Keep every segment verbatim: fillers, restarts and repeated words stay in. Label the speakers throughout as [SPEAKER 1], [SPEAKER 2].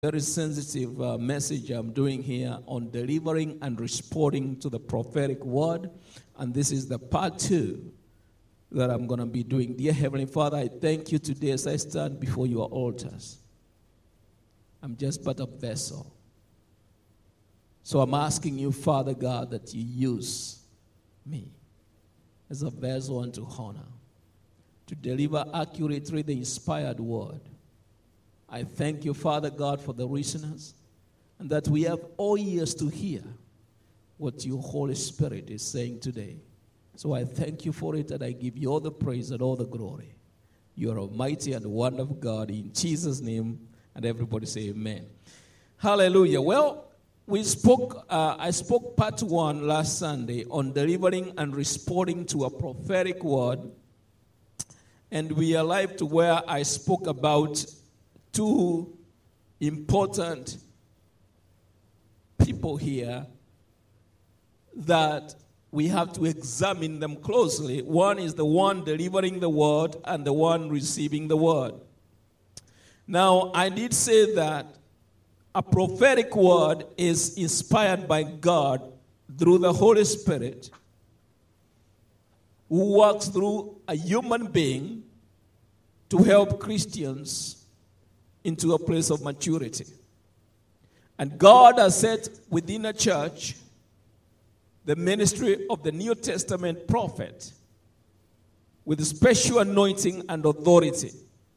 [SPEAKER 1] Very sensitive uh, message I'm doing here on delivering and responding to the prophetic word. And this is the part two that I'm going to be doing. Dear Heavenly Father, I thank you today as I stand before your altars. I'm just but a vessel. So I'm asking you, Father God, that you use me as a vessel unto honor to deliver accurately the inspired word. I thank you, Father God, for the listeners, and that we have all ears to hear what your Holy Spirit is saying today. So I thank you for it, and I give you all the praise and all the glory. You are a mighty and wonderful God. In Jesus' name, and everybody say amen. Hallelujah. Well, we spoke. Uh, I spoke part one last Sunday on delivering and responding to a prophetic word, and we are live to where I spoke about two important people here that we have to examine them closely. One is the one delivering the word and the one receiving the word. Now, I did say that a prophetic word is inspired by God through the Holy Spirit, who works through a human being to help Christians into a place of maturity. And God has set within a church the ministry of the New Testament prophet with special anointing and authority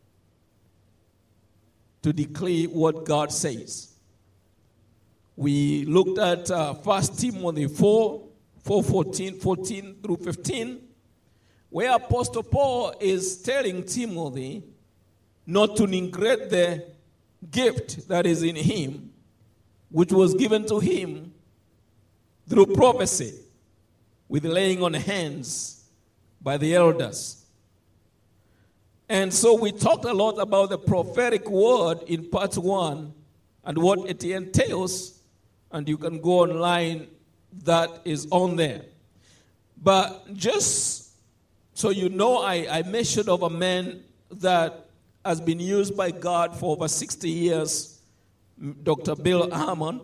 [SPEAKER 1] to declare what God says. We looked at uh, First Timothy four, four fourteen, fourteen through fifteen, where Apostle Paul is telling Timothy not to neglect the gift that is in him, which was given to him through prophecy, with laying on hands by the elders. And so we talked a lot about the prophetic word in part one and what it entails, and you can go online, that is on there. But just so you know, I, I mentioned of a man that has been used by God for over sixty years, Doctor Bill Harmon,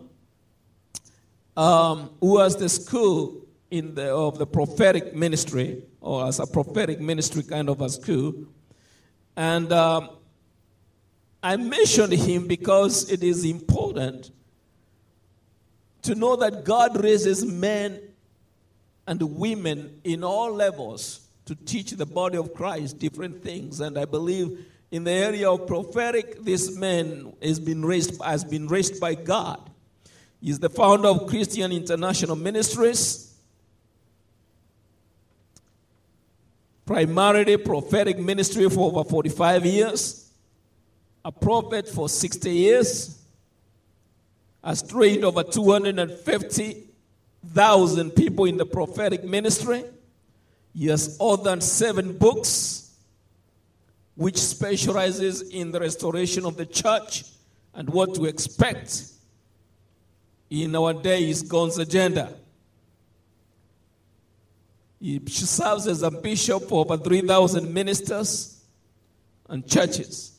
[SPEAKER 1] um, who has the school in the, of the prophetic ministry, or as a prophetic ministry kind of a school. And um, I mentioned him because it is important to know that God raises men and women in all levels to teach the body of Christ different things. And I believe in the area of prophetic, this man has been raised, has been raised by God. He's the founder of Christian International Ministries, primarily prophetic ministry for over forty-five years, a prophet for sixty years, has trained over two hundred fifty thousand people in the prophetic ministry. He has authored seven books, which specializes in the restoration of the church and what to expect in our days, God's agenda. He serves as a bishop for over three thousand ministers and churches.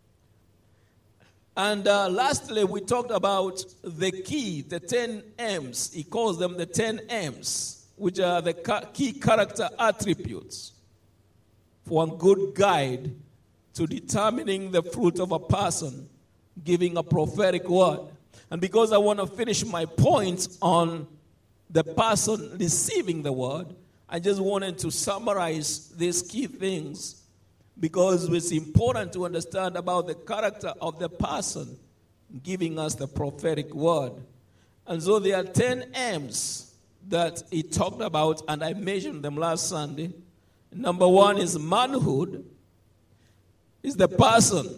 [SPEAKER 1] And uh, lastly, we talked about the key, the ten M's. He calls them the ten M's, which are the ca- key character attributes for a good guide to determining the fruit of a person giving a prophetic word. And because I want to finish my points on the person receiving the word, I just wanted to summarize these key things because it's important to understand about the character of the person giving us the prophetic word. And so there are ten M's that he talked about, and I mentioned them last Sunday. Number one is manhood. Is the person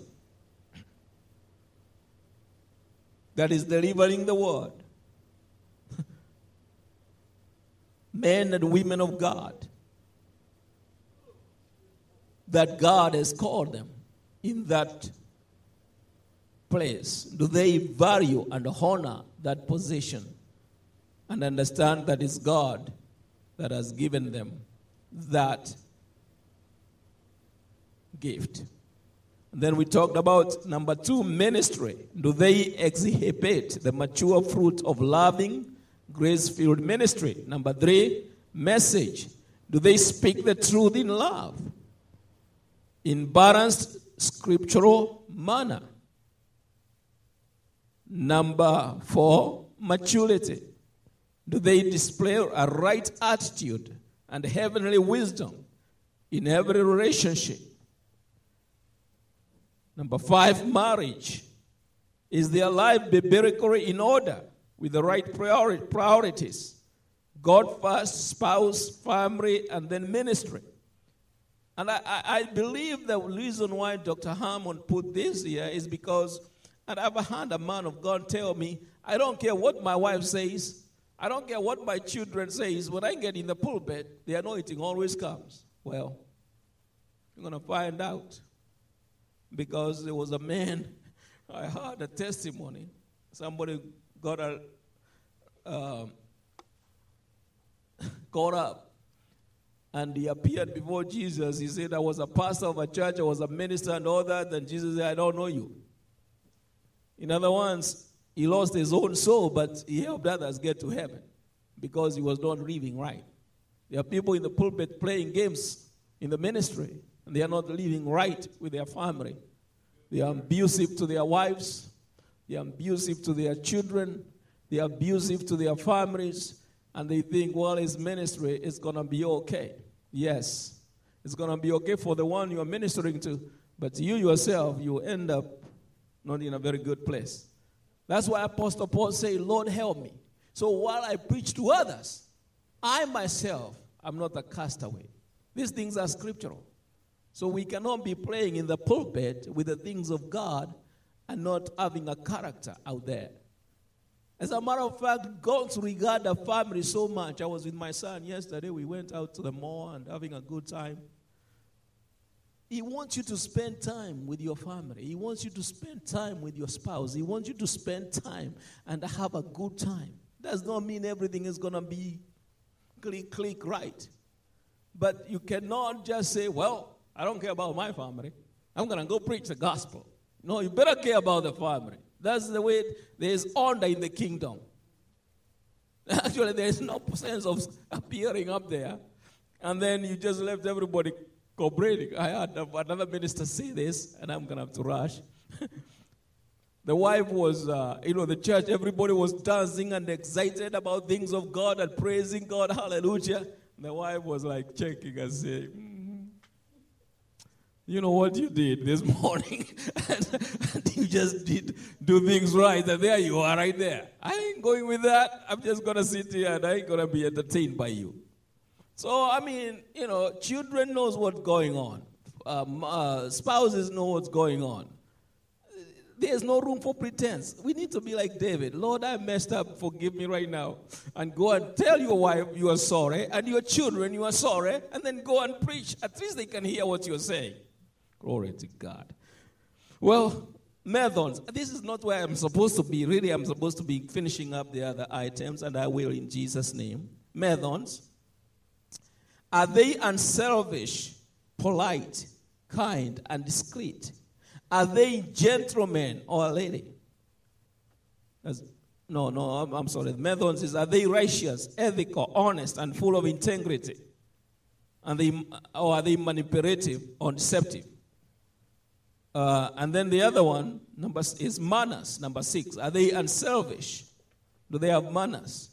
[SPEAKER 1] that is delivering the word. Men and women of God, that God has called them in that place. Do they value and honor that position and understand that it's God that has given them that gift? Then we talked about number two, ministry. Do they exhibit the mature fruit of loving, grace-filled ministry? Number three, message. Do they speak the truth in love, in balanced scriptural manner? Number four, maturity. Do they display a right attitude and heavenly wisdom in every relationship? Number five, marriage. Is their life biblically in order with the right priori- priorities? God first, spouse, family, and then ministry. And I, I, I believe the reason why Doctor Hammond put this here is because and I've had a man of God tell me, I don't care what my wife says, I don't care what my children says, when I get in the pulpit, the anointing always comes. Well, you're going to find out. Because there was a man, I heard a testimony. Somebody got a, uh, caught up. And he appeared before Jesus. He said, I was a pastor of a church, I was a minister and all that. And Jesus said, I don't know you. In other words, he lost his own soul, but he helped others get to heaven because he was not living right. There are people in the pulpit playing games in the ministry, and they are not living right with their family. They are abusive to their wives. They are abusive to their children. They are abusive to their families. And they think, well, his ministry is going to be okay. Yes, it's going to be okay for the one you are ministering to, but you yourself, you end up not in a very good place. That's why Apostle Paul said, Lord, help me. So while I preach to others, I myself am not a castaway. These things are scriptural. So we cannot be playing in the pulpit with the things of God and not having a character out there. As a matter of fact, God regards the family so much. I was with my son yesterday. We went out to the mall and having a good time. He wants you to spend time with your family. He wants you to spend time with your spouse. He wants you to spend time and have a good time. Does not mean everything is going to be click, click right. But you cannot just say, well, I don't care about my family. I'm going to go preach the gospel. No, you better care about the family. That's the way there is honor in the kingdom. Actually, there is no sense of appearing up there. And then you just left everybody cooperating. I had another minister say this, and I'm going to have to rush. The wife was, uh, you know, the church, everybody was dancing and excited about things of God and praising God. Hallelujah. The wife was like checking and saying, mm, you know what you did this morning? and, and you just did do things right. And there you are right there. I ain't going with that. I'm just going to sit here and I ain't going to be entertained by you. So, I mean, you know, children knows what's going on. Um, uh, spouses know what's going on. There's no room for pretense. We need to be like David. Lord, I messed up. Forgive me right now. And go and tell your wife you are sorry. And your children you are sorry. And then go and preach. At least they can hear what you're saying. Glory to God. Well, methods. This is not where I'm supposed to be. Really, I'm supposed to be finishing up the other items. And I will in Jesus' name. Methods. Are they unselfish, polite, kind, and discreet? Are they gentlemen or a lady? As, no, no, I'm, I'm sorry. The methods is, are they righteous, ethical, honest, and full of integrity? And they, or are they manipulative or deceptive? Uh, and then the other one number is manners, number six. Are they unselfish? Do they have manners?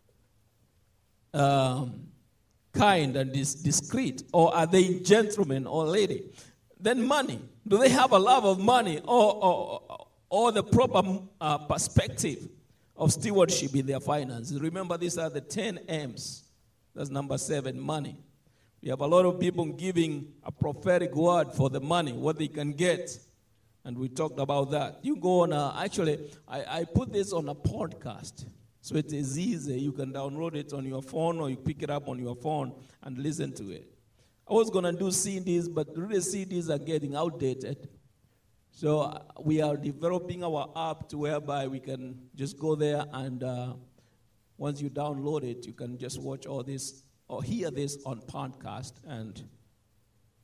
[SPEAKER 1] Um, kind and dis- discreet? Or are they gentlemen or lady? Then money. Do they have a love of money or, or, or the proper uh, perspective of stewardship in their finances? Remember, these are the ten M's. That's number seven, money. We have a lot of people giving a prophetic word for the money, what they can get. And we talked about that. You go on, a, actually, I, I put this on a podcast. So it is easy. You can download it on your phone or you pick it up on your phone and listen to it. I was going to do C Ds, but really C Ds are getting outdated. So uh, we are developing our app to whereby we can just go there and uh, once you download it, you can just watch all this or hear this on podcast. And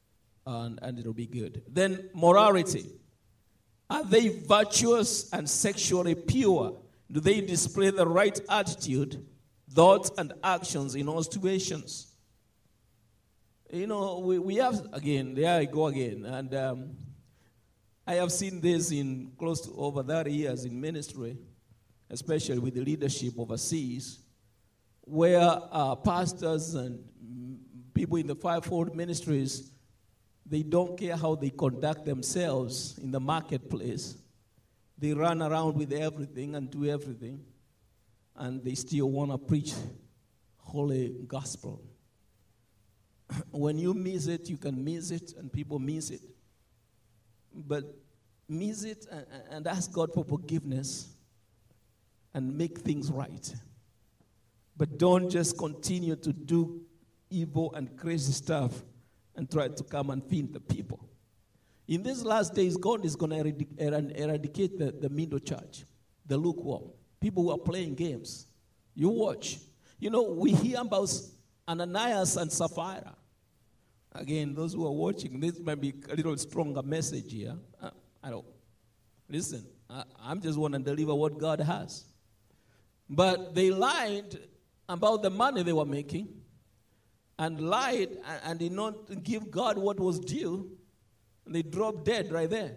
[SPEAKER 1] and, and it'll be good. Then morality. Are they virtuous and sexually pure? Do they display the right attitude, thoughts, and actions in all situations? You know, we, we have, again, there I go again. And um, I have seen this in close to over thirty years in ministry, especially with the leadership overseas, where uh, pastors and people in the fivefold ministries, they don't care how they conduct themselves in the marketplace. They run around with everything and do everything, and they still want to preach holy gospel. When you miss it, you can miss it, and people miss it. But miss it and, and ask God for forgiveness and make things right. But don't just continue to do evil and crazy stuff and try to come and feed the people. In these last days, God is going to eradicate the, the middle church, the lukewarm, people who are playing games. You watch. You know, we hear about Ananias and Sapphira. Again, those who are watching, this might be a little stronger message here. Uh, I don't. Listen, I, I'm just want to deliver what God has. But they lied about the money they were making, and lied and, and did not give God what was due, and they dropped dead right there.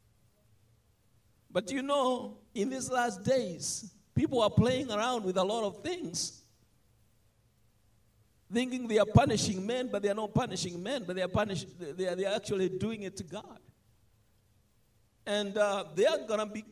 [SPEAKER 1] But you know, in these last days, people are playing around with a lot of things, thinking they are punishing men, but they are not punishing men, but they are punish, they are, they are actually doing it to God. And uh, they are going to be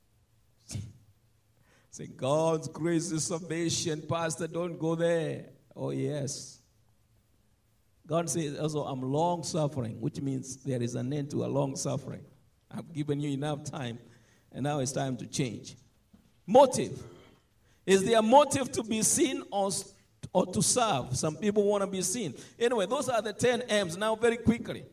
[SPEAKER 1] saying, God's grace is salvation, Pastor, don't go there. Oh, yes. God says also, I'm long-suffering, which means there is an end to a long-suffering. I've given you enough time, and now it's time to change. Motive. Is there a motive to be seen or, or to serve? Some people want to be seen. Anyway, those are the ten M's. Now, very quickly,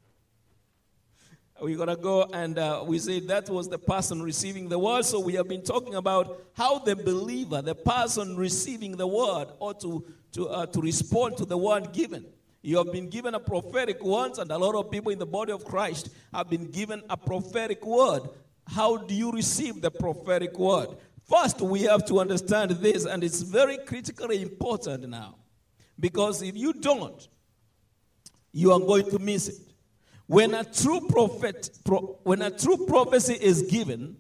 [SPEAKER 1] we're going to go and uh, we say that was the person receiving the word. So we have been talking about how the believer, the person receiving the word, ought to, to, uh, to respond to the word given. You have been given a prophetic word, and a lot of people in the body of Christ have been given a prophetic word. How do you receive the prophetic word? First, we have to understand this, and it's very critically important now. Because if you don't, you are going to miss it. When a true prophet, pro, when a true prophecy is given,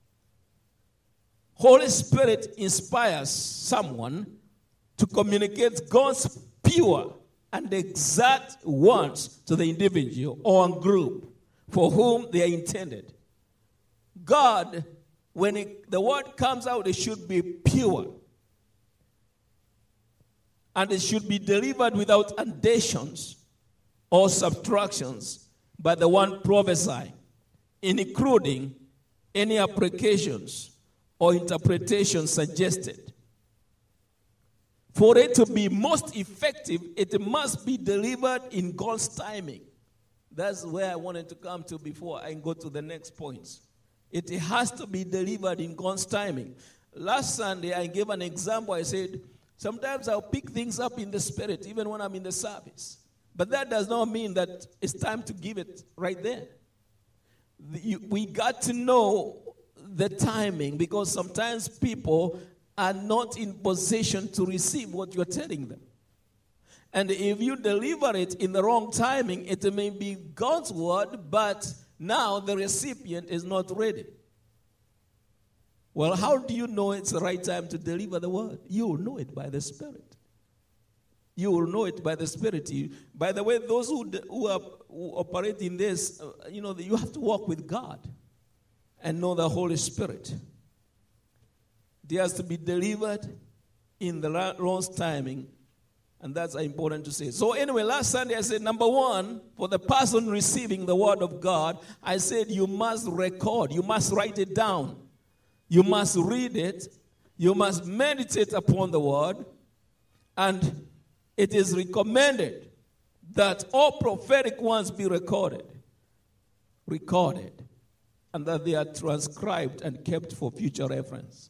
[SPEAKER 1] Holy Spirit inspires someone to communicate God's pure and exact words to the individual or group for whom they are intended. God, when it, the word comes out, it should be pure. And it should be delivered without additions or subtractions by the one prophesying, including any applications or interpretations suggested. For it to be most effective, it must be delivered in God's timing. That's where I wanted to come to before I go to the next points. It has to be delivered in God's timing. Last Sunday, I gave an example. I said, sometimes I'll pick things up in the spirit, even when I'm in the service. But that does not mean that it's time to give it right there. We got to know the timing, because sometimes people are not in position to receive what you're telling them. And if you deliver it in the wrong timing, it may be God's word, but now the recipient is not ready. Well, how do you know it's the right time to deliver the word? You will know it by the Spirit. You will know it by the Spirit. By the way, those who, who, are, who operate in this, uh, you know, you have to walk with God and know the Holy Spirit. It has to be delivered in the wrong timing, and that's important to say. So anyway, last Sunday I said, number one, for the person receiving the word of God, I said you must record, you must write it down. You must read it, you must meditate upon the word, and it is recommended that all prophetic ones be recorded, recorded, and that they are transcribed and kept for future reference.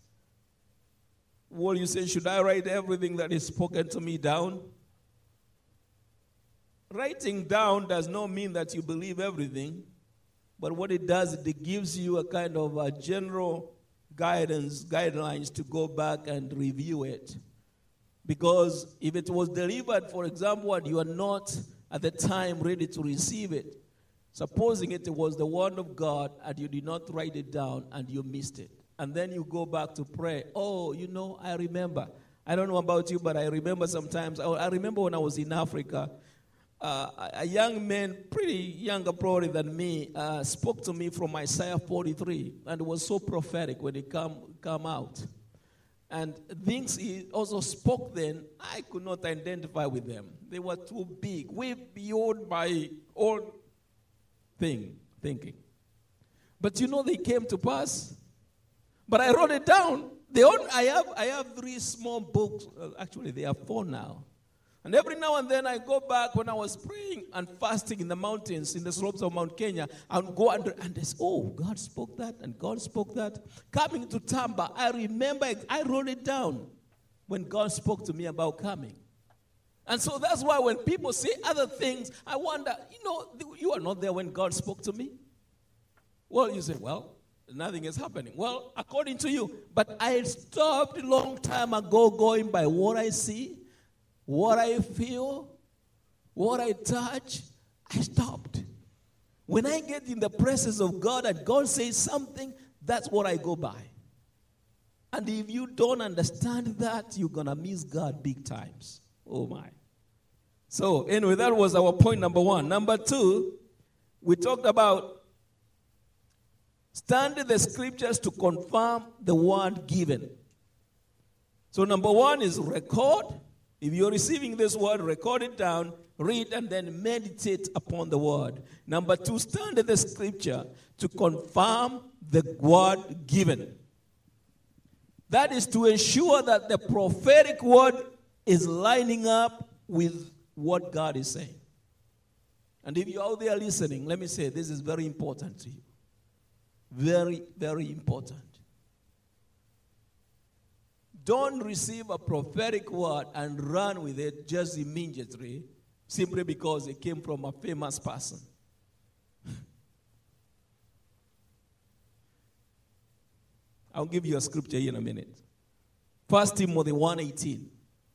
[SPEAKER 1] Well, you say, should I write everything that is spoken to me down? writing down does not mean that you believe everything, but what it does, it gives you a kind of a general guidance, guidelines to go back and review it. Because if it was delivered, for example, and you are not at the time ready to receive it, supposing it was the word of God and you did not write it down and you missed it, and then you go back to pray, oh, you know, I remember. I don't know about you, but I remember sometimes, I remember when I was in Africa, uh, a young man, pretty younger probably than me, uh, spoke to me from Isaiah forty-three, and it was so prophetic when it come, come out. And things he also spoke then, I could not identify with them. They were too big, way beyond my own thing, thinking. But you know, they came to pass. But I wrote it down. They all, I have I have three small books. Uh, actually, they are four now. And every now and then I go back when I was praying and fasting in the mountains, in the slopes of Mount Kenya, I would go under and they say, oh, God spoke that and God spoke that. Coming to Tamba, I remember, I wrote it down when God spoke to me about coming. And so that's why when people say other things, I wonder, you know, you are not there when God spoke to me. Well, you say, well, nothing is happening. Well, according to you. But I stopped a long time ago going by what I see, what I feel, what I touch. I stopped. When I get in the presence of God and God says something, that's what I go by. And if you don't understand that, you're going to miss God big times. Oh, my. So, anyway, that was our point number one. Number two, we talked about studying the scriptures to confirm the word given. So, number one is record. If you're receiving this word, record it down, read, and then meditate upon the word. Number two, study the scripture to confirm the word given. That is to ensure that the prophetic word is lining up with what God is saying. And if you're out there listening, let me say this is very important to you. Very, very important. Don't receive a prophetic word and run with it just immediately, simply because it came from a famous person. I'll give you a scripture here in a minute. First Timothy one eighteen.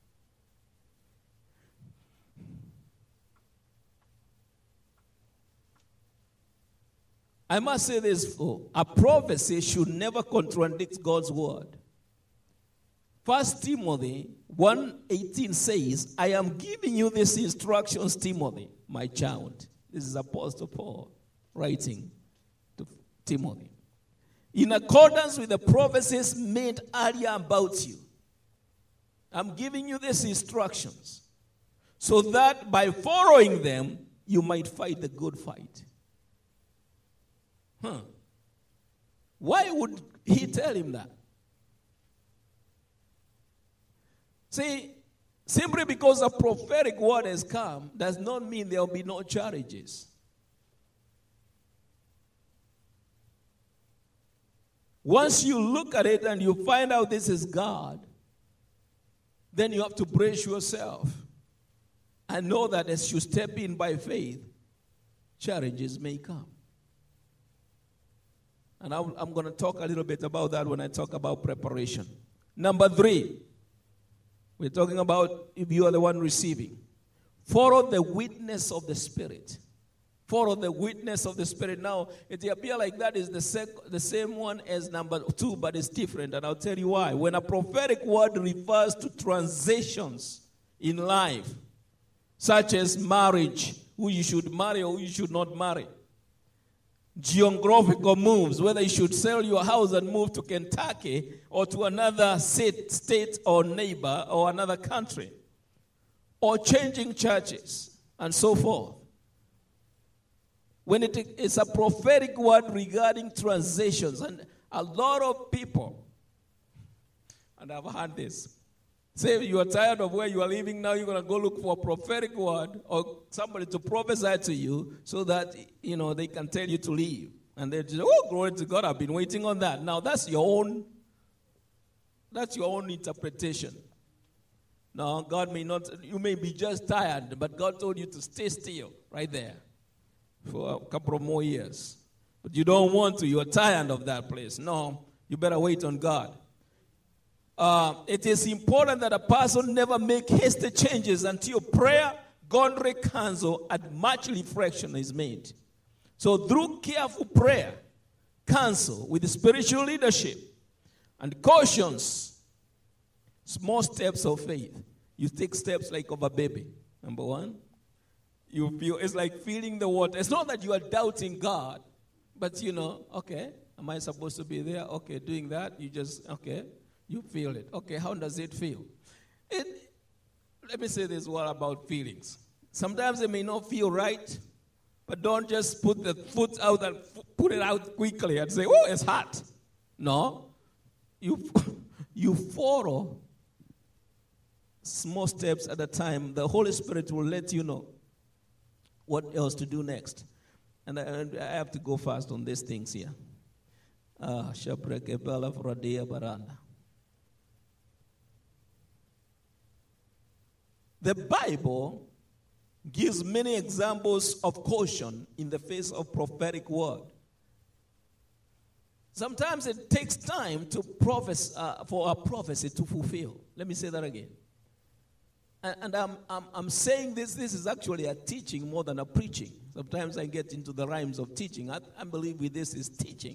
[SPEAKER 1] I must say this, oh, a prophecy should never contradict God's word. First Timothy one eighteen says, I am giving you these instructions, Timothy, my child. This is Apostle Paul writing to Timothy. In accordance with the prophecies made earlier about you, I'm giving you these instructions so that by following them, you might fight the good fight. Huh. Why would he tell him that? See, simply because a prophetic word has come does not mean there will be no challenges. Once you look at it and you find out this is God, then you have to brace yourself and know that as you step in by faith, challenges may come. And I'm going to talk a little bit about that when I talk about preparation. Number three, we're talking about if you are the one receiving. Follow the witness of the Spirit. Follow the witness of the Spirit. Now, it appears like that is the, sec- the same one as number two, but it's different, and I'll tell you why. When a prophetic word refers to transitions in life, such as marriage, who you should marry or who you should not marry, geographical moves, whether you should sell your house and move to Kentucky or to another state, state or neighbor or another country, or changing churches and so forth. When it is a prophetic word regarding transitions, and a lot of people, and I've heard this, say you are tired of where you are living now, you're going to go look for a prophetic word or somebody to prophesy to you so that, you know, they can tell you to leave. And they just, oh, glory to God, I've been waiting on that. Now, that's your own, that's your own interpretation. No, God may not, you may be just tired, but God told you to stay still right there for a couple of more years. But you don't want to, you're tired of that place. No, you better wait on God. Uh, it is important that a person never make hasty changes until prayer, godly counsel, and much reflection is made. So through careful prayer, counsel with spiritual leadership, and cautions, small steps of faith. You take steps like of a baby. Number one, you feel it's like feeling the water. It's not that you are doubting God, but you know, okay, am I supposed to be there? Okay, doing that, you just, okay, you feel it. Okay, how does it feel? It, let me say this word about feelings. Sometimes they may not feel right, but don't just put the foot out and put it out quickly and say, oh, it's hot. No, you, you follow small steps at a time. The Holy Spirit will let you know what else to do next. And I, I have to go fast on these things here. Ah, the Bible gives many examples of caution in the face of prophetic word. Sometimes it takes time to prophesy, uh, for a prophecy to fulfill. Let me say that again. And, and I'm, I'm, I'm saying this, this is actually a teaching more than a preaching. Sometimes I get into the rhymes of teaching. I, I believe with this is teaching.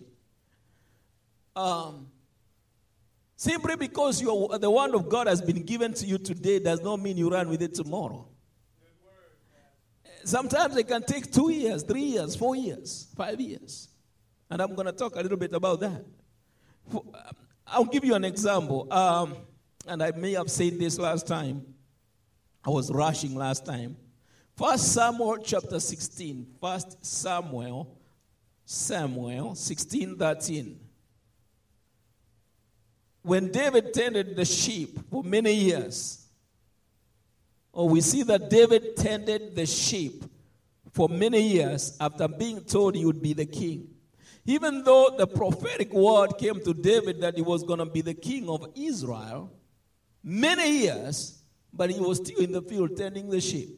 [SPEAKER 1] Um, simply because you're, the word of God has been given to you today does not mean you run with it tomorrow. Sometimes it can take two years, three years, four years, five years. And I'm going to talk a little bit about that. I'll give you an example. Um, and I may have said this last time. I was rushing last time. First Samuel chapter sixteen. First Samuel, Samuel sixteen thirteen. When David tended the sheep for many years, or we see that David tended the sheep for many years after being told he would be the king. Even though the prophetic word came to David that he was going to be the king of Israel, many years, but he was still in the field tending the sheep.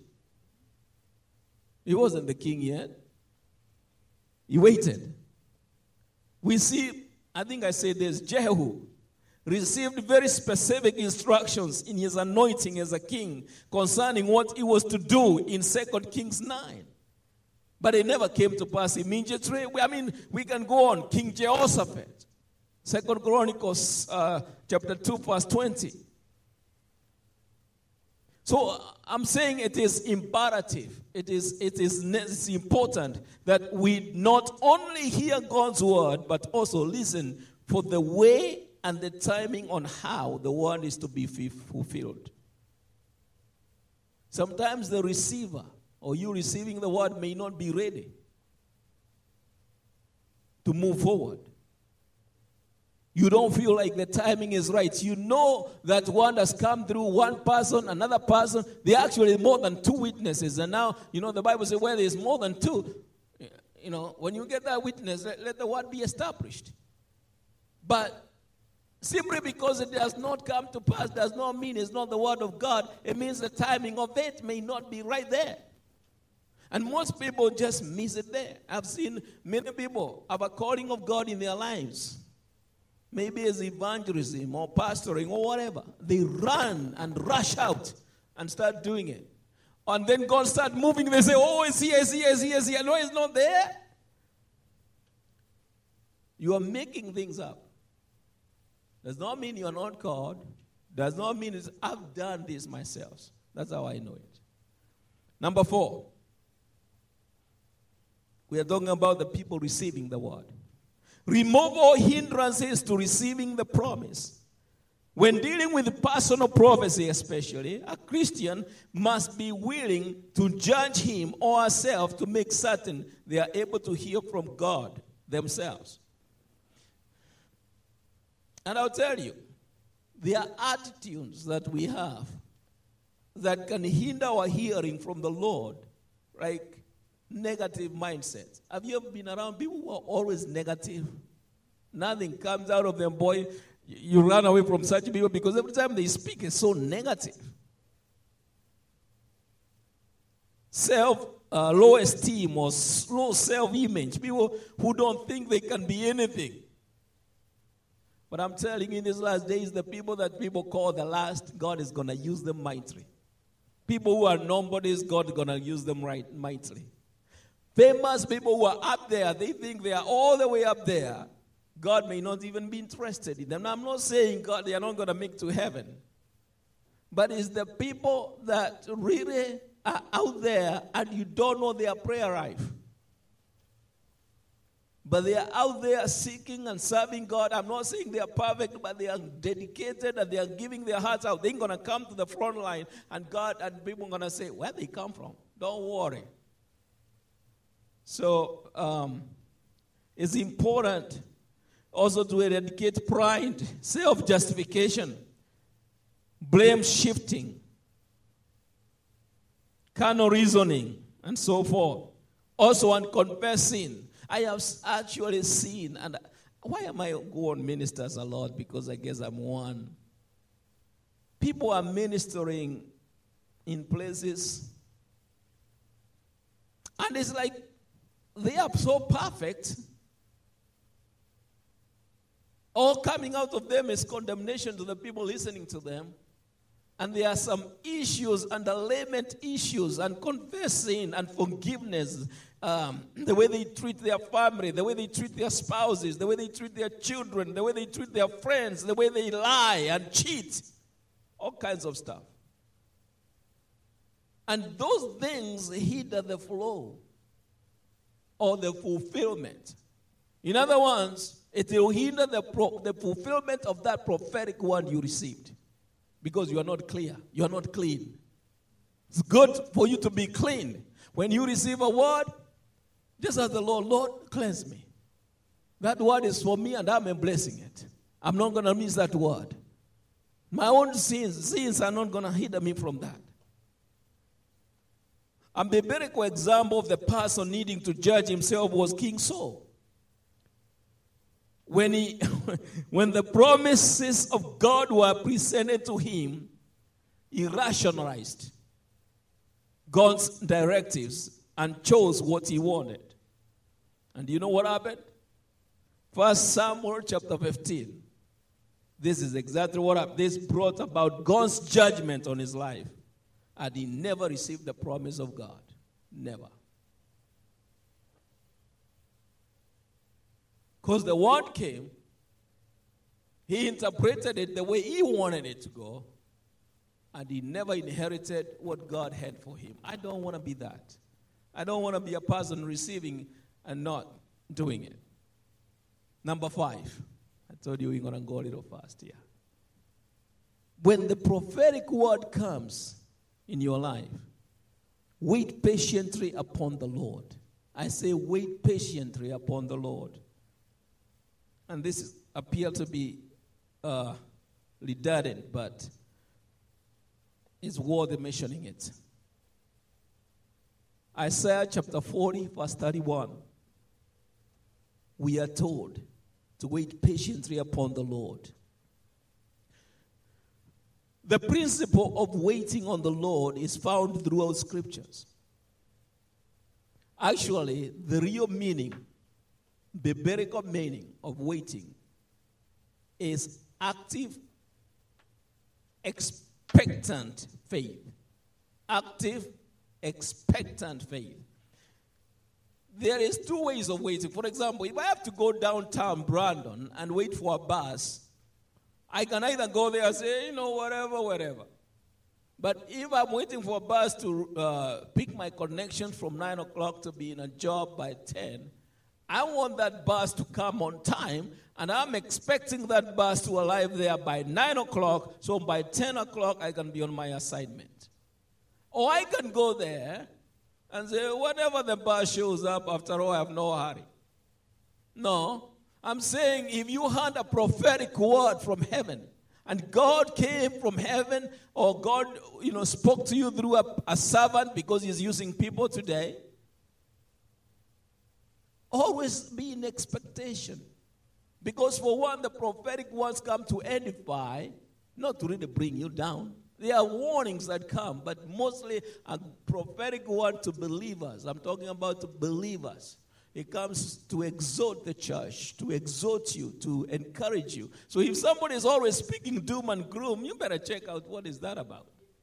[SPEAKER 1] He wasn't the king yet. He waited. We see, I think I said this, Jehu received very specific instructions in his anointing as a king concerning what he was to do in Second Kings nine. But it never came to pass immediately. I mean, we can go on. King Jehoshaphat, Second Chronicles uh, chapter two, verse twenty. So I'm saying it is imperative, it is, it is it's important that we not only hear God's word, but also listen for the way and the timing on how the word is to be fulfilled. Sometimes the receiver or you receiving the word may not be ready to move forward. You don't feel like the timing is right. You know that one has come through one person, another person. There are actually more than two witnesses. And now, you know, the Bible says where there is more than two, you know, when you get that witness, let, let the word be established. But simply because it does not come to pass does not mean it's not the word of God. It means the timing of it may not be right there. And most people just miss it there. I've seen many people have a calling of God in their lives. Maybe as evangelism or pastoring or whatever. They run and rush out and start doing it. And then God starts moving. They say, oh, it's here, it's here, it's here, it's here. No, it's not there. You are making things up. Does not mean you are not called. Does not mean it's, I've done this myself. That's how I know it. Number four. We are talking about the people receiving the word. Remove all hindrances to receiving the promise. When dealing with personal prophecy especially, a Christian must be willing to judge him or herself to make certain they are able to hear from God themselves. And I'll tell you, there are attitudes that we have that can hinder our hearing from the Lord, like negative mindset. Have you ever been around people who are always negative? Nothing comes out of them, boy. You run away from such people because every time they speak, it's so negative. self uh, low esteem or low self-image, people who don't think they can be anything. But I'm telling you, in these last days, the people that people call the last, God is going to use them mightily. People who are nobodies, God is going to use them right mightily. Famous people who are up there, they think they are all the way up there. God may not even be interested in them. Now, I'm not saying God, they are not going to make to heaven. But it's the people that really are out there and you don't know their prayer life. But they are out there seeking and serving God. I'm not saying they are perfect, but they are dedicated and they are giving their hearts out. They're going to come to the front line and God and people are going to say, where they come from? Don't worry. So um, it's important also to eradicate pride, self-justification, blame shifting, carnal reasoning, and so forth. Also unconfessed sin. I have actually seen, and why am I go on ministers a lot? Because I guess I'm one. People are ministering in places, and it's like they are so perfect. All coming out of them is condemnation to the people listening to them. And there are some issues, underlayment issues, and confessing and forgiveness. Um, the way they treat their family, the way they treat their spouses, the way they treat their children, the way they treat their friends, the way they lie and cheat. All kinds of stuff. And those things hinder the flow or the fulfillment. In other words, it will hinder the, pro- the fulfillment of that prophetic word you received. Because you are not clear. You are not clean. It's good for you to be clean. When you receive a word, just ask the Lord, Lord, cleanse me. That word is for me and I'm blessing it. I'm not going to miss that word. My own sins, sins are not going to hinder me from that. A biblical example of the person needing to judge himself was King Saul. When he, when the promises of God were presented to him, he rationalized God's directives and chose what he wanted. And do you know what happened? First Samuel chapter fifteen. This is exactly what happened. This brought about God's judgment on his life. And he never received the promise of God. Never. Because the word came, he interpreted it the way he wanted it to go, and he never inherited what God had for him. I don't want to be that. I don't want to be a person receiving and not doing it. Number five. I told you we're going to go a little fast here. When the prophetic word comes in your life, wait patiently upon the Lord. I say wait patiently upon the Lord. And this appears to be uh, redundant, but it's worth mentioning it. Isaiah chapter forty, verse thirty-one. We are told to wait patiently upon the Lord. The principle of waiting on the Lord is found throughout scriptures. Actually, the real meaning, biblical meaning of waiting is active, expectant faith. Active, expectant faith. There is two ways of waiting. For example, if I have to go downtown Brandon and wait for a bus, I can either go there and say, you know, whatever, whatever. But if I'm waiting for a bus to uh, pick my connection from nine o'clock to be in a job by ten, I want that bus to come on time, and I'm expecting that bus to arrive there by nine o'clock, so by ten o'clock I can be on my assignment. Or I can go there and say, whatever the bus shows up, after all, I have no hurry. No, I'm saying if you had a prophetic word from heaven, and God came from heaven, or God, you know, spoke to you through a, a servant, because he's using people today, always be in expectation. Because for one, the prophetic words come to edify, not to really bring you down. There are warnings that come, but mostly a prophetic word to believers. I'm talking about to believers. It comes to exhort the church, to exhort you, to encourage you. So if somebody is always speaking doom and gloom, you better check out what is that about.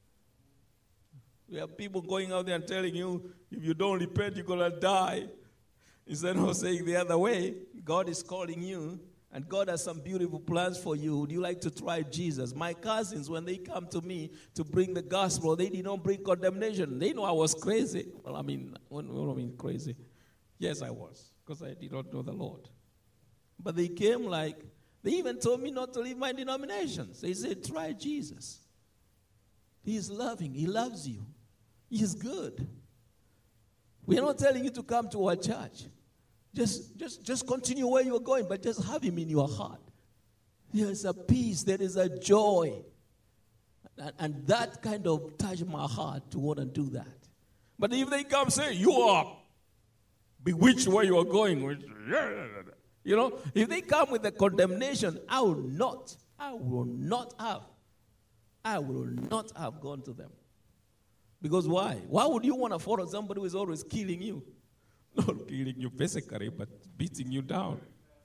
[SPEAKER 1] We have people going out there and telling you, if you don't repent, you're going to die. Instead of saying the other way, God is calling you, and God has some beautiful plans for you. Would you like to try Jesus? My cousins, when they come to me to bring the gospel, they did not bring condemnation. They know I was crazy. Well, I mean, what do I mean crazy? Yes, I was, because I did not know the Lord. But they came like, they even told me not to leave my denominations. They said, try Jesus. He is loving. He loves you. He is good. We are not telling you to come to our church. Just, just, just continue where you're going, but just have him in your heart. There is a peace. There is a joy. And, and that kind of touched my heart to want to do that. But if they come say, you are bewitched where you are going, you know, if they come with the condemnation, I will not, I will not have, I will not have gone to them. Because why? Why would you want to follow somebody who is always killing you? Not killing you physically, but beating you down.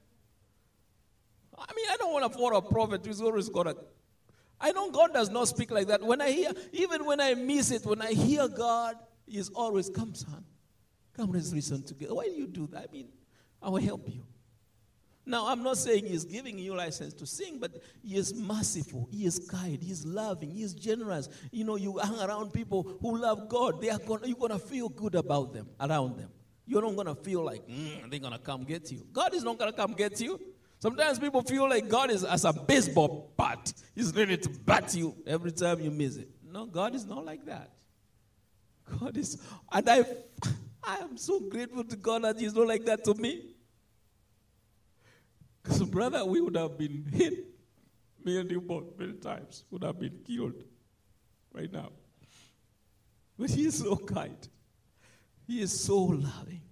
[SPEAKER 1] I mean, I don't want to follow a prophet who's always got to. I know God does not speak like that. When I hear, even when I miss it, when I hear God, He's always, come, son. Come, let's listen together. Why do you do that? I mean, I will help you. Now, I'm not saying He's giving you license to sing, but He is merciful. He is kind. He is loving. He is generous. You know, you hang around people who love God. They are gonna, you're going to feel good about them, around them. You're not going to feel like, mm, they're going to come get you. God is not going to come get you. Sometimes people feel like God is as a baseball bat. He's ready to bat you every time you miss it. No, God is not like that. God is, and I, I am so grateful to God that He's not like that to me. Because, brother, we would have been hit, me and you both, many times, would have been killed right now. But He is so kind. He is so loving.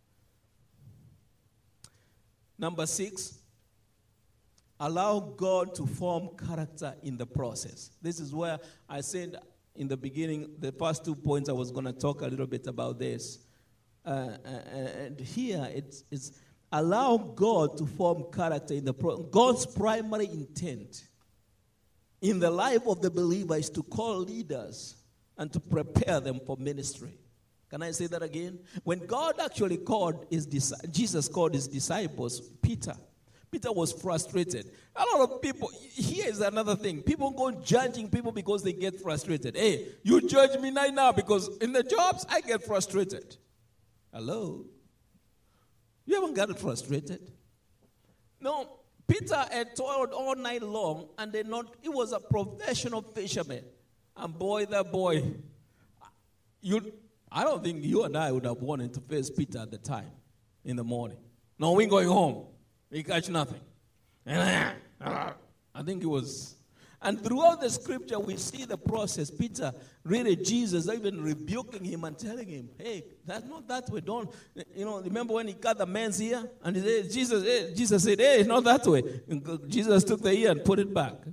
[SPEAKER 1] Number six, allow God to form character in the process. This is where I said in the beginning, the first two points, I was going to talk a little bit about this. Uh, and here, it's, it's allow God to form character in the process. God's primary intent in the life of the believer is to call leaders and to prepare them for ministry. Can I say that again? When God actually called his Jesus called his disciples, Peter. Peter was frustrated. A lot of people, here is another thing. People go judging people because they get frustrated. Hey, you judge me right now because in the jobs, I get frustrated. Hello? You haven't gotten frustrated? No, Peter had toiled all night long, and they not. He was a professional fisherman. And boy, that boy, you... I don't think you and I would have wanted to face Peter at the time in the morning. No, we're going home. We catch nothing. I think it was. And throughout the scripture, we see the process. Peter, really, Jesus, even rebuking him and telling him, hey, that's not that way. Don't, you know, remember when he cut the man's ear? And he said, Jesus, hey, Jesus said, hey, not that way. And Jesus took the ear and put it back.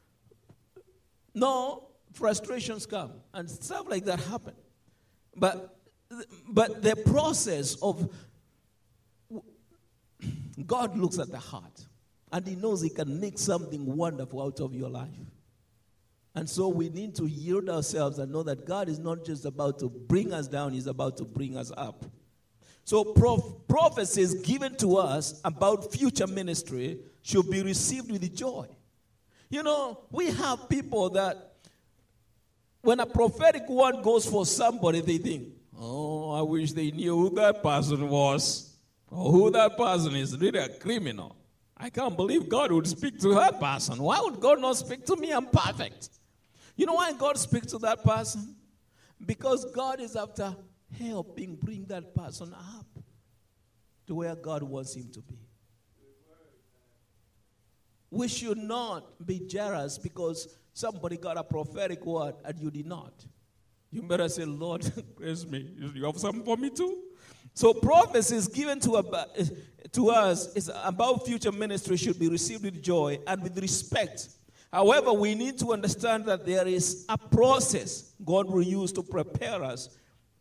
[SPEAKER 1] No, frustrations come. And stuff like that happen. But, but the process of, God looks at the heart, and He knows He can make something wonderful out of your life. And so we need to yield ourselves and know that God is not just about to bring us down, He's about to bring us up. So prof- prophecies given to us about future ministry should be received with joy. You know, we have people that when a prophetic word goes for somebody, they think, oh, I wish they knew who that person was, or who that person is, really a criminal. I can't believe God would speak to that person. Why would God not speak to me? I'm perfect. You know why God speaks to that person? Because God is after helping bring that person up to where God wants him to be. We should not be jealous because somebody got a prophetic word and you did not. You better say, Lord, praise me. You have something for me too? So prophecies given to, about, to us is about future ministry should be received with joy and with respect. However, we need to understand that there is a process God will use to prepare us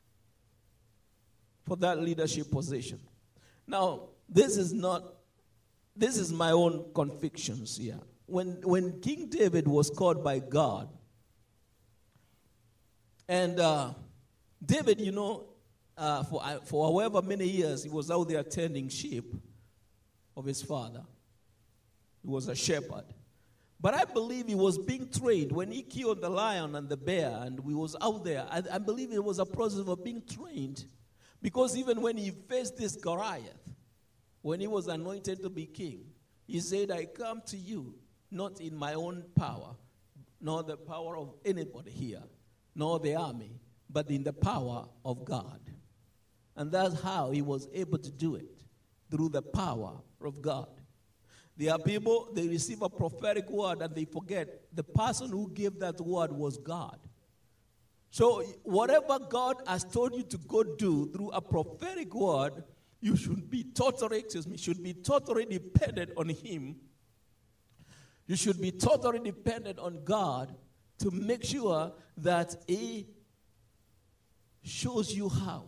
[SPEAKER 1] for that leadership position. Now, this is not, this is my own convictions here. When, when King David was called by God, and uh, David, you know, uh, for, uh, for however many years, he was out there tending sheep of his father. He was a shepherd. But I believe he was being trained when he killed the lion and the bear, and we was out there. I, I believe it was a process of being trained, because even when he faced this Goliath, when he was anointed to be king, he said, I come to you not in my own power, nor the power of anybody here, nor the army, but in the power of God. And that's how he was able to do it, through the power of God. There are people, they receive a prophetic word and they forget the person who gave that word was God. So whatever God has told you to go do through a prophetic word, you should be totally, excuse me, should be totally dependent on him. You should be totally dependent on God to make sure that he shows you how.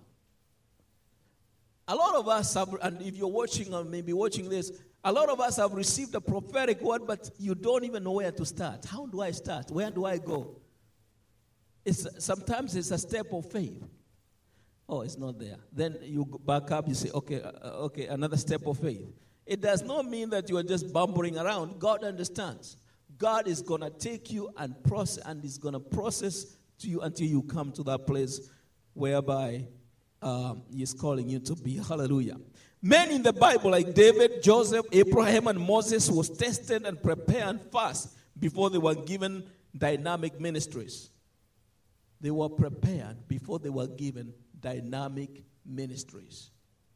[SPEAKER 1] A lot of us have, and if you're watching or maybe watching this, a lot of us have received a prophetic word, but you don't even know where to start. How do I start? Where do I go? It's, sometimes it's a step of faith. Oh, it's not there. Then you go back up, you say, okay, uh, okay, another step of faith. It does not mean that you are just bumbling around. God understands. God is going to take you and process, and is going to process to you until you come to that place whereby um, he is calling you to be. Hallelujah. Men in the Bible like David, Joseph, Abraham, and Moses was tested and prepared fast before they were given dynamic ministries. They were prepared before they were given dynamic ministries.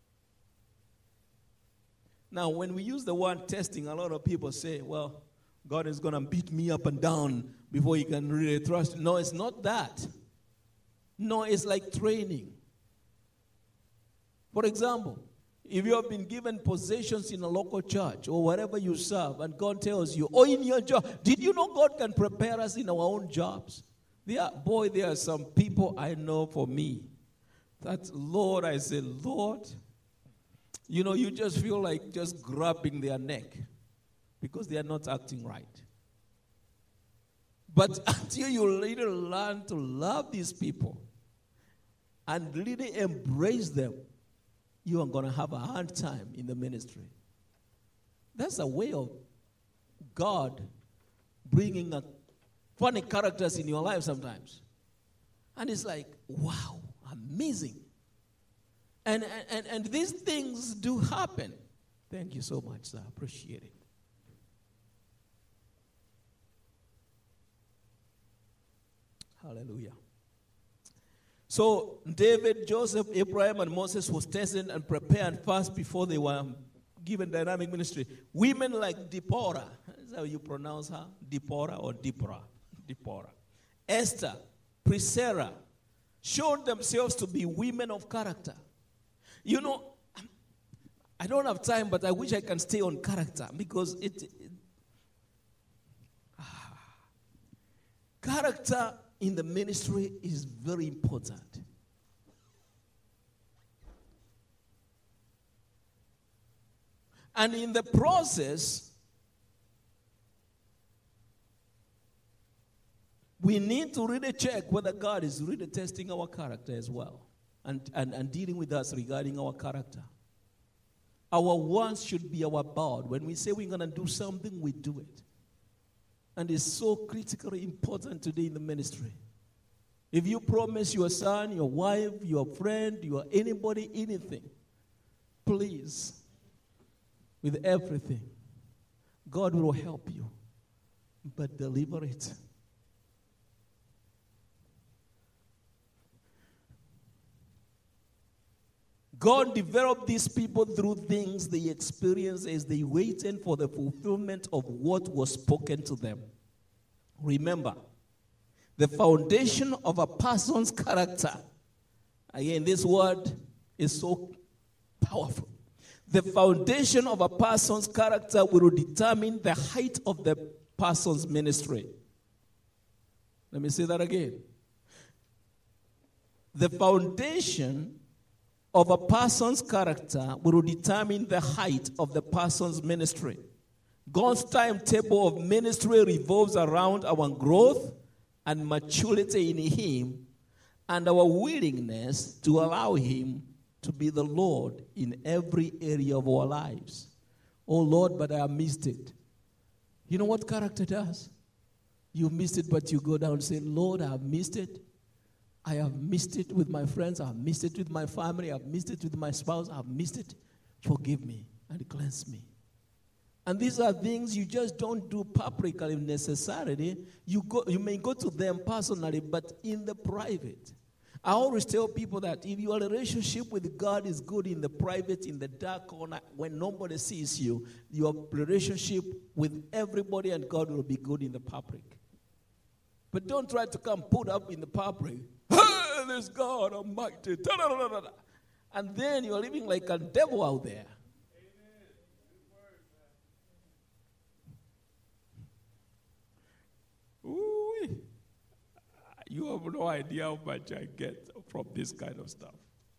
[SPEAKER 1] Now, when we use the word testing, a lot of people say, well, God is going to beat me up and down before he can really trust. No, it's not that. No, it's like training. For example, if you have been given possessions in a local church or wherever you serve, and God tells you, oh, in your job, did you know God can prepare us in our own jobs? There, boy, there are some people I know for me that, Lord, I say, Lord, you know, you just feel like just grabbing their neck because they are not acting right. But until you really learn to love these people and really embrace them, you are going to have a hard time in the ministry. That's a way of God bringing a funny characters in your life sometimes. And it's like, wow, amazing. And, and, and these things do happen. Thank you so much, sir. I appreciate it. Hallelujah. So David, Joseph, Abraham, and Moses was tested and prepared fast before they were given dynamic ministry. Women like Deborah, that's how you pronounce her, Deborah or Deborah, Deborah. Esther, Priscilla, showed themselves to be women of character. You know, I don't have time, but I wish I can stay on character because it, it ah, character in the ministry is very important. And in the process, we need to really check whether God is really testing our character as well and, and, and dealing with us regarding our character. Our wants should be our bound. When we say we're going to do something, we do it. And it's so critically important today in the ministry. If you promise your son, your wife, your friend, your anybody, anything, please, with everything, God will help you, but deliver it. God developed these people through things they experienced as they waited for the fulfillment of what was spoken to them. Remember, the foundation of a person's character, again, this word is so powerful. The foundation of a person's character will determine the height of the person's ministry. Let me say that again. The foundation of a person's character will determine the height of the person's ministry. God's timetable of ministry revolves around our growth and maturity in Him and our willingness to allow Him to be the Lord in every area of our lives. Oh Lord, but I have missed it. You know what character does? You missed it, but you go down and say, Lord, I have missed it. I have missed it with my friends. I have missed it with my family. I have missed it with my spouse. I have missed it. Forgive me and cleanse me. And these are things you just don't do publicly necessarily. You go, you may go to them personally, but in the private. I always tell people that if your relationship with God is good in the private, in the dark corner, when nobody sees you, your relationship with everybody and God will be good in the public. But don't try to come put up in the public. Hey, there's God Almighty. And then you're living like a devil out there. Ooh. You have no idea how much I get from this kind of stuff.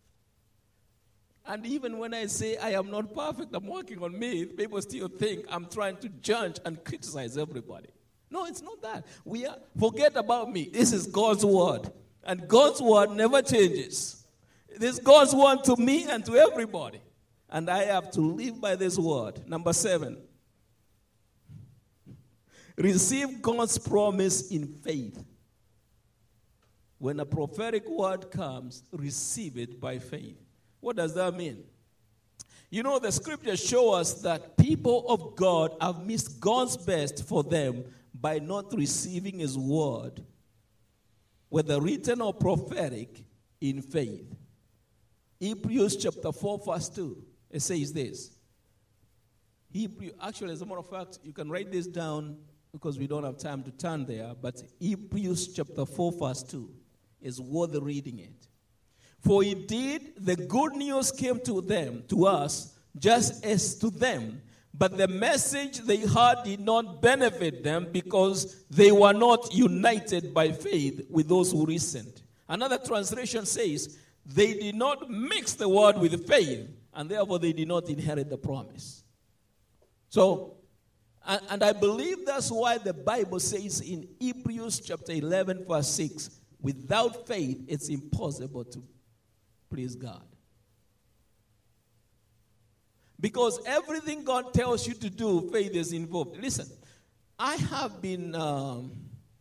[SPEAKER 1] And even when I say I am not perfect, I'm working on me, people still think I'm trying to judge and criticize everybody. No, it's not that. We are, forget about me. This is God's word. And God's word never changes. This is God's word to me and to everybody. And I have to live by this word. Number seven. Receive God's promise in faith. When a prophetic word comes, receive it by faith. What does that mean? You know, the scriptures show us that people of God have missed God's best for them by not receiving His word, whether written or prophetic, in faith. Hebrews chapter four, verse two, it says this. Hebrew, actually, as a matter of fact, you can write this down because we don't have time to turn there, but Hebrews chapter four, verse two. Is worth reading it. For indeed, the good news came to them, to us, just as to them. But the message they heard did not benefit them because they were not united by faith with those who listened. Another translation says, they did not mix the word with faith, and therefore they did not inherit the promise. So, and, and I believe that's why the Bible says in Hebrews chapter eleven, verse six, without faith, it's impossible to please God. Because everything God tells you to do, faith is involved. Listen, I have been um,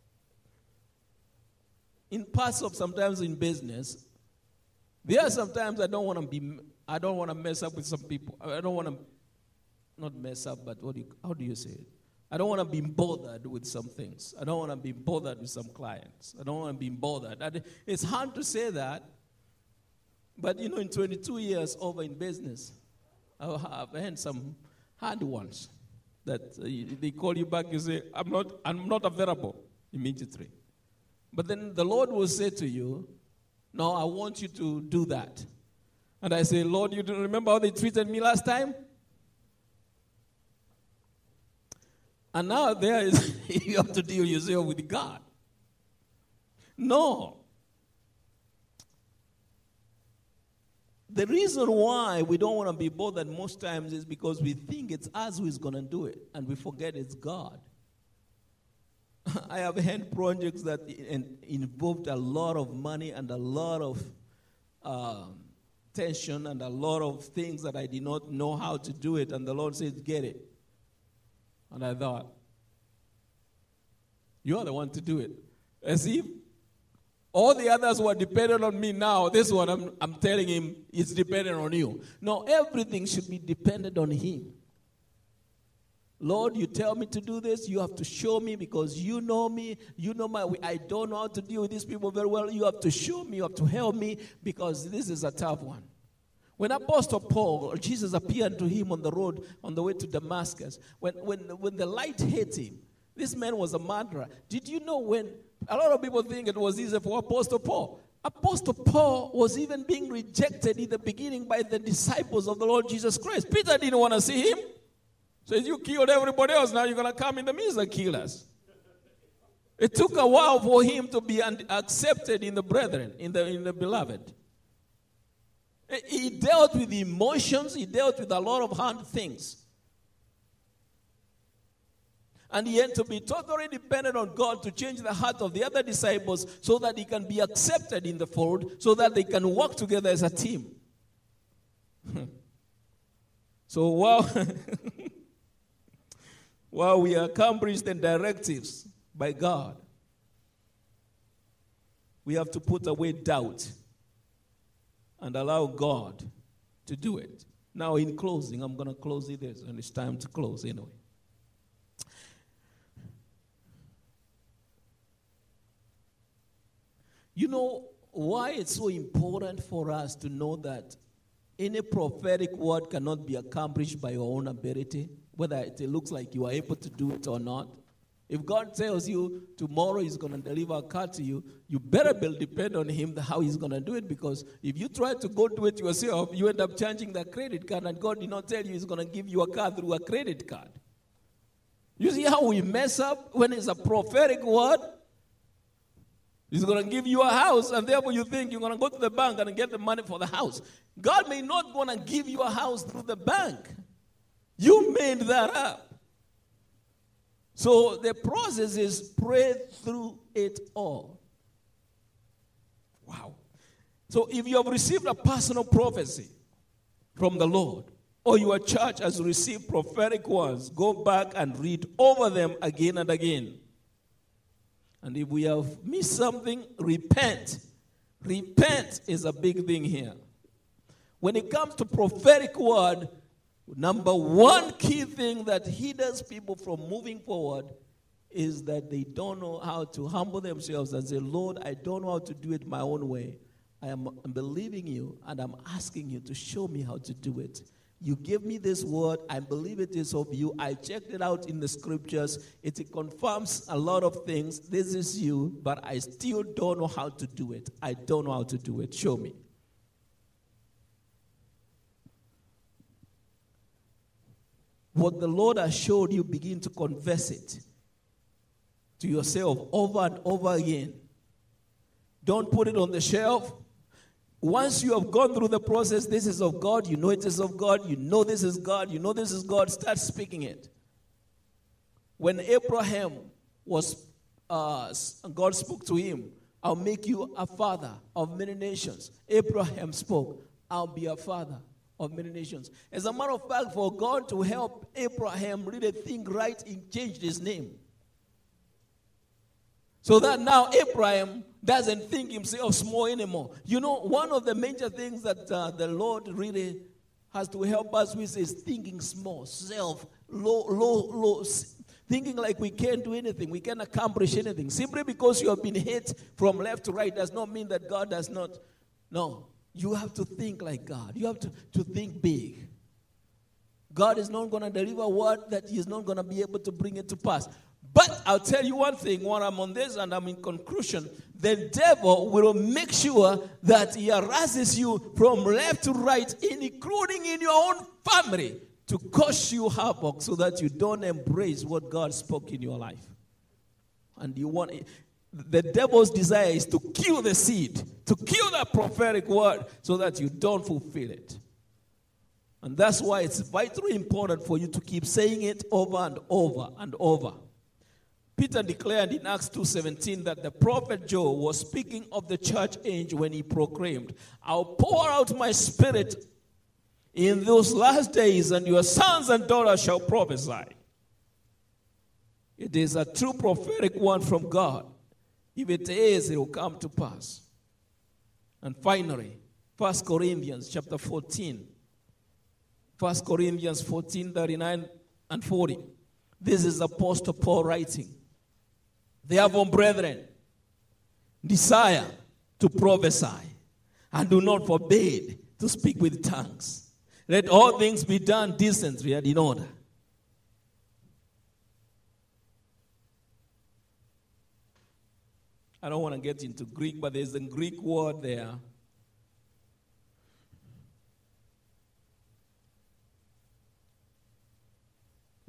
[SPEAKER 1] in parts of sometimes in business. There are sometimes I don't want to be. I don't want to mess up with some people. I don't want to not mess up, but what do you, how do you say it? I don't want to be bothered with some things. I don't want to be bothered with some clients. I don't want to be bothered. And it's hard to say that, but you know, in twenty-two years over in business, I've had some hard ones that uh, they call you back and say, I'm not, I'm not available immediately. But then the Lord will say to you, no, I want you to do that. And I say, Lord, you don't remember how they treated me last time? And now there is, you have to deal yourself with God. No. The reason why we don't want to be bothered most times is because we think it's us who is going to do it, and we forget it's God. I have had projects that in, involved a lot of money and a lot of um, tension and a lot of things that I did not know how to do it, and the Lord said, get it. And I thought, you are the one to do it. As if all the others were dependent on me now. This one, I'm, I'm telling him, it's dependent on you. No, everything should be dependent on Him. Lord, you tell me to do this. You have to show me because you know me. You know my. I don't know how to deal with these people very well. You have to show me. You have to help me because this is a tough one. When Apostle Paul, Jesus appeared to him on the road on the way to Damascus, when, when, when the light hit him, this man was a murderer. Did you know when a lot of people think it was easy for Apostle Paul? Apostle Paul was even being rejected in the beginning by the disciples of the Lord Jesus Christ. Peter didn't want to see him. So you killed everybody else, now you're going to come in the midst and kill us. It took a while for him to be accepted in the brethren, in the, in the beloved. He dealt with emotions. He dealt with a lot of hard things. And he had to be totally dependent on God to change the heart of the other disciples so that he can be accepted in the fold, so that they can work together as a team. So while, while we are accomplished in directives by God, we have to put away doubt and allow God to do it. Now, in closing, I'm going to close it, and it's time to close anyway. You know why it's so important for us to know that any prophetic word cannot be accomplished by your own ability, whether it looks like you are able to do it or not. If God tells you tomorrow he's going to deliver a car to you, you better be depend on him how he's going to do it, because if you try to go do it yourself, you end up charging the credit card, and God did not tell you he's going to give you a car through a credit card. You see how we mess up when it's a prophetic word? He's going to give you a house, and therefore you think you're going to go to the bank and get the money for the house. God may not going to give you a house through the bank. You made that up. So the process is pray through it all. Wow. So if you have received a personal prophecy from the Lord, or your church has received prophetic words, go back and read over them again and again. And if we have missed something, repent. Repent is a big thing here. When it comes to prophetic word, number one key thing that hinders people from moving forward is that they don't know how to humble themselves and say, Lord, I don't know how to do it my own way. I am believing you, and I'm asking you to show me how to do it. You give me this word. I believe it is of you. I checked it out in the scriptures. It confirms a lot of things. This is you, but I still don't know how to do it. I don't know how to do it. Show me. What the Lord has showed you, begin to confess it to yourself over and over again. Don't put it on the shelf. Once you have gone through the process, this is of God, you know it is of God, you know this is God, you know this is God, start speaking it. When Abraham was, uh, God spoke to him, I'll make you a father of many nations. Abraham spoke, I'll be a father of many nations. As a matter of fact, for God to help Abraham really think right, he changed his name. So that now Abraham doesn't think himself small anymore. You know, one of the major things that uh, the Lord really has to help us with is thinking small, self, low, low, low, thinking like we can't do anything, we can't accomplish anything. Simply because you have been hit from left to right does not mean that God does not. No, you have to think like God. You have to, to think big. God is not going to deliver a word that he is not going to be able to bring it to pass. But I'll tell you one thing, when I'm on this and I'm in conclusion, the devil will make sure that he harasses you from left to right, including in your own family, to cause you havoc so that you don't embrace what God spoke in your life. And you want it. The devil's desire is to kill the seed, to kill that prophetic word so that you don't fulfill it. And that's why it's vitally important for you to keep saying it over and over and over. Peter declared in Acts two seventeen that the prophet Joel was speaking of the church age when he proclaimed, I'll pour out my spirit in those last days, and your sons and daughters shall prophesy. It is a true prophetic word from God. If it is, it will come to pass. And finally, First Corinthians chapter fourteen. First Corinthians fourteen, thirty-nine and forty. This is Apostle Paul writing. Therefore, brethren, desire to prophesy, and do not forbid to speak with tongues. Let all things be done decently and in order. I don't want to get into Greek, but there's a Greek word there.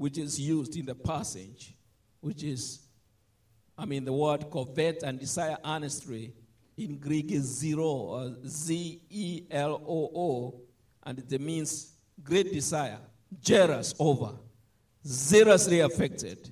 [SPEAKER 1] which is used in the passage, which is, I mean, the word covet and desire earnestly in Greek is zero, or Z E L O O, and it means great desire, jealous over, zealously affected.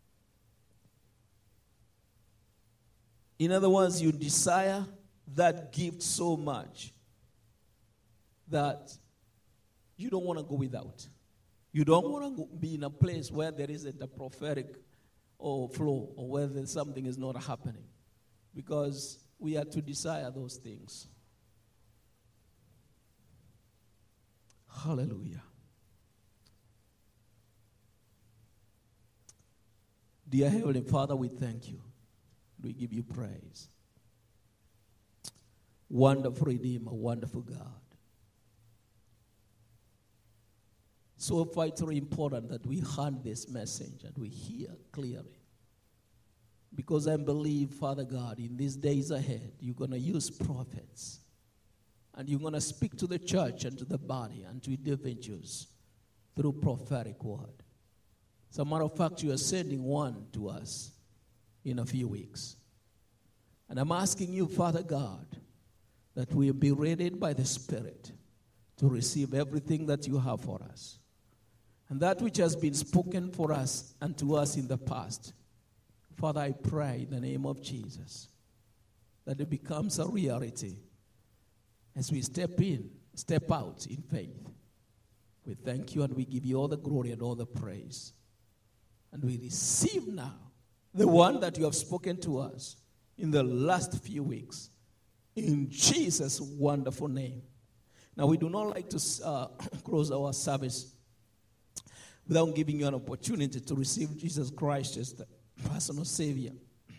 [SPEAKER 1] In other words, you desire that gift so much that you don't want to go without. You don't want to be in a place where there isn't a prophetic or flow, or where something is not happening, because we are to desire those things. Hallelujah. Dear Heavenly Father, we thank you. We give you praise. Wonderful Redeemer, wonderful God. So vitally important that we heard this message and we hear clearly. Because I believe, Father God, in these days ahead, you're going to use prophets. And you're going to speak to the church and to the body and to individuals through prophetic word. As a matter of fact, you are sending one to us in a few weeks. And I'm asking you, Father God, that we'll be ready by the Spirit to receive everything that you have for us. And that which has been spoken for us and to us in the past, Father, I pray in the name of Jesus that it becomes a reality as we step in, step out in faith. We thank you and we give you all the glory and all the praise. And we receive now the one that you have spoken to us in the last few weeks. In Jesus' wonderful name. Now, we do not like to uh, close our service without giving you an opportunity to receive Jesus Christ as the personal Savior.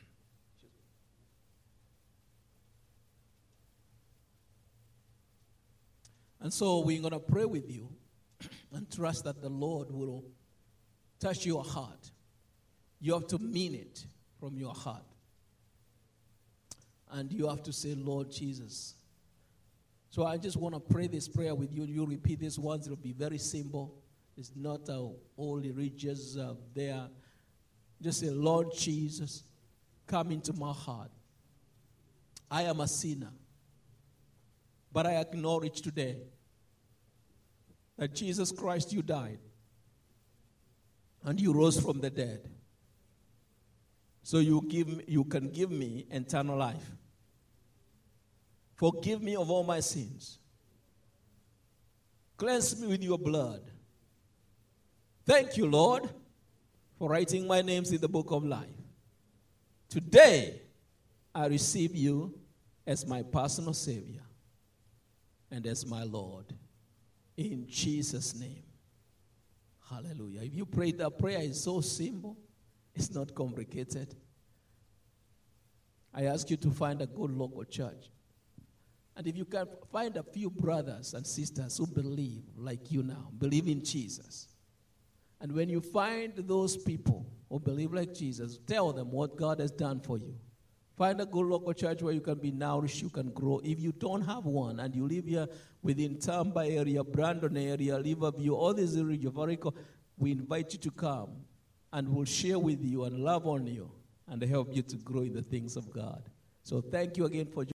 [SPEAKER 1] And so we're going to pray with you and trust that the Lord will touch your heart. You have to mean it from your heart. And you have to say, Lord Jesus. So I just want to pray this prayer with you. You repeat these words. It will be very simple. It's not uh, all religious uh, there. Just say, Lord Jesus, come into my heart. I am a sinner. But I acknowledge today that Jesus Christ, you died. And you rose from the dead. So you give me, you can give me eternal life. Forgive me of all my sins. Cleanse me with your blood. Thank you, Lord, for writing my names in the book of life. Today, I receive you as my personal Savior and as my Lord. In Jesus' name. Hallelujah. If you pray that prayer, is so simple. It's not complicated. I ask you to find a good local church. And if you can find a few brothers and sisters who believe like you now, believe in Jesus. And when you find those people who believe like Jesus, tell them what God has done for you. Find a good local church where you can be nourished, you can grow. If you don't have one and you live here within Tamba area, Brandon area, Riverview, all these areas, we invite you to come and we'll share with you and love on you and help you to grow in the things of God. So thank you again for joining.